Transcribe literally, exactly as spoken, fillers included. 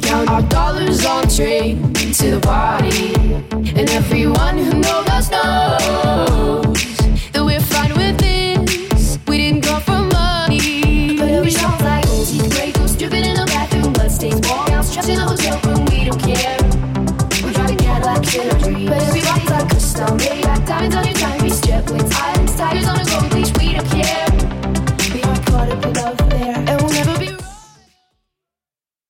count our dollars on train to the party. And everyone who knows us knows